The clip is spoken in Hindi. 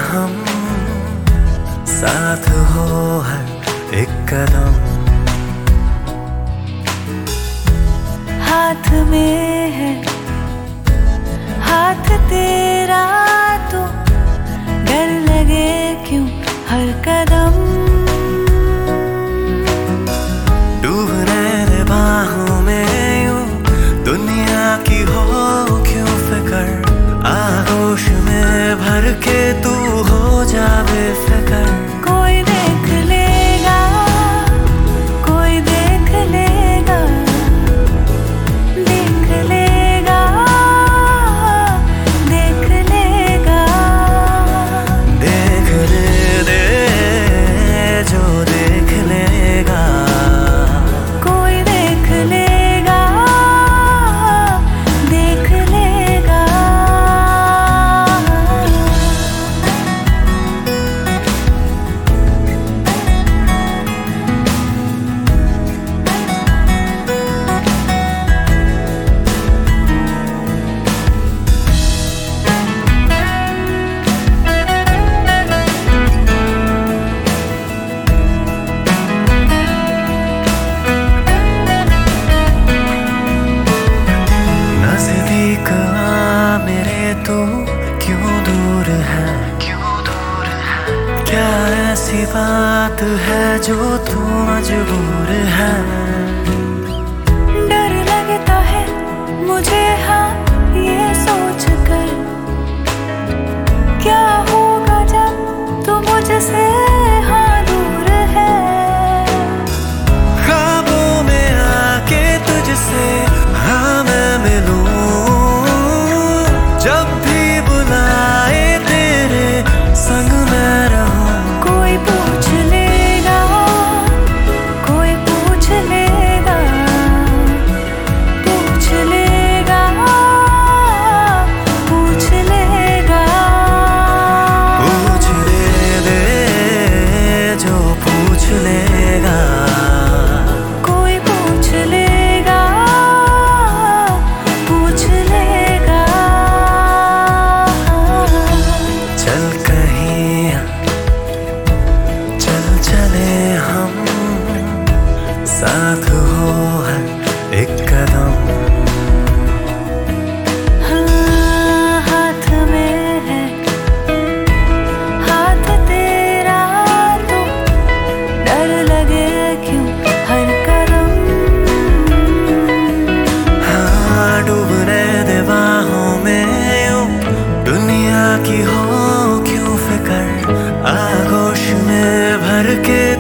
हम, साथ हो हर एक कदम। हाथ में है हाथ तेरा, तो डर लगे क्यों हर कदम। डूबने दे बाहों में यूं, दुनिया की हो क्यों फिकर। आगोश में भर के तू हो जा बेफिक्र। कोई देख लेगा, कोई देख लेगा, देख लेगा, देख लेगा। देख ले दे जो देख लेगा। कोई देख लेगा, देख लेगा। नजदीक आ मेरे तू क्यों दूर है, क्यों दूर है। क्या ऐसी बात है जो तू मजबूर है। डर लगता है मुझे, हाँ ये सोच कर, क्या होगा जब तू मुझसे हाँ दूर है। ख्वाबों में आके तुझसे हाँ मैं मिलूं, जब भी बुलाए तेरे संग मैं रहूं। कोई पूछ लेगा, कोई पूछ लेगा, पूछ लेगा, पूछ लेगा। पूछ ले दे जो पूछ लेगा। कोई पूछ लेगा, पूछ लेगा। चल कहीं चल चले हम, साथ हो हर एक कदम। हाँ, हाथ में है हाथ तेरा, तो डर लगे क्यों हर कदम। हाँ डूबने दे बाहों में यूं, दुनिया की हो क्यों फिकर। आगोश में भर के